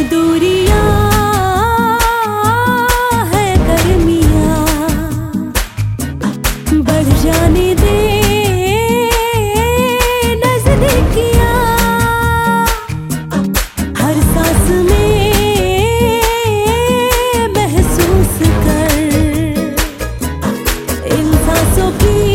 दूरियां है गर्मियां, बढ़ जाने दे नजदीकियां। हर सांस में महसूस कर इन सांसों की